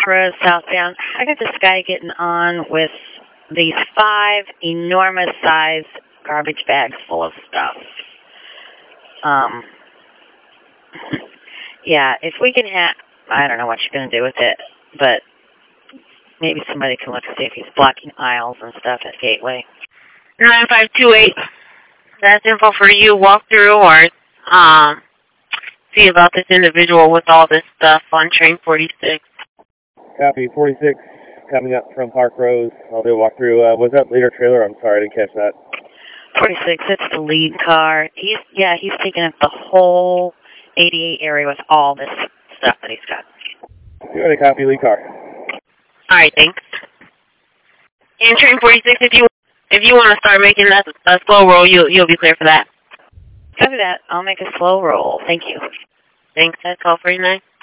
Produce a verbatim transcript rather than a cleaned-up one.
Road southbound. I got this guy getting on with these five enormous size garbage bags full of stuff. Um, yeah, if we can have, I don't know what you're going to do with it, but maybe somebody can look and see if he's blocking aisles and stuff at Gateway. nine five two eight, that's info for you. Walk through or um, see about this individual with all this stuff on train forty-six. Copy, forty-six coming up from Park Rose. I'll do a walkthrough. Uh, was that leader trailer? I'm sorry, I didn't catch that. forty-six, it's the lead car. He's, yeah, he's taking up the whole eighty-eight area with all this stuff that he's got. You already copy, lead car. All right, thanks. And train forty-six, if you if you want to start making that a slow roll, you'll you'll be clear for that. Copy that. I'll make a slow roll. Thank you. Thanks. That's all for you, nine.